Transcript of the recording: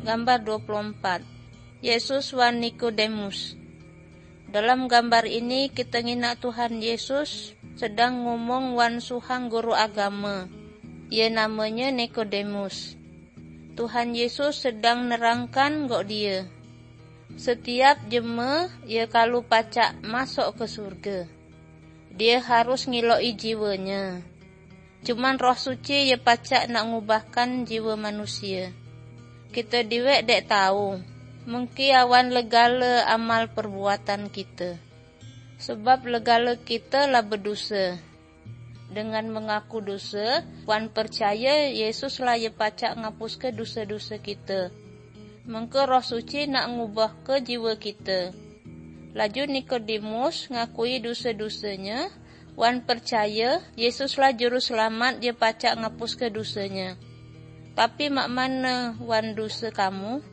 Gambar 24. Yesus wan Nikodemus. Dalam gambar ini kita nginak Tuhan Yesus sedang ngomong wan suhang guru agama. Ia namanya Nikodemus. Tuhan Yesus sedang nerangkan gok dia. Setiap jemaah ia kalau pacak masuk ke surga, dia harus ngiloi jiwanya. Cuman Roh Suci ia pacak nak ngubahkan jiwa manusia. Kita diwek dek tahu, mungkin awan legala amal perbuatan kita. Sebab legala kita lah berdosa. Dengan mengaku dosa, wan percaya Yesus lah ia pacak ngapus ke dosa-dosa kita. Mengko Roh Suci nak ngubah ke jiwa kita. Laju Nikodemus ngakui dosa-dosanya, wan percaya Yesus lah juru selamat dia pacak ngapus ke dosanya. Tapi mak mana wan dosa kamu?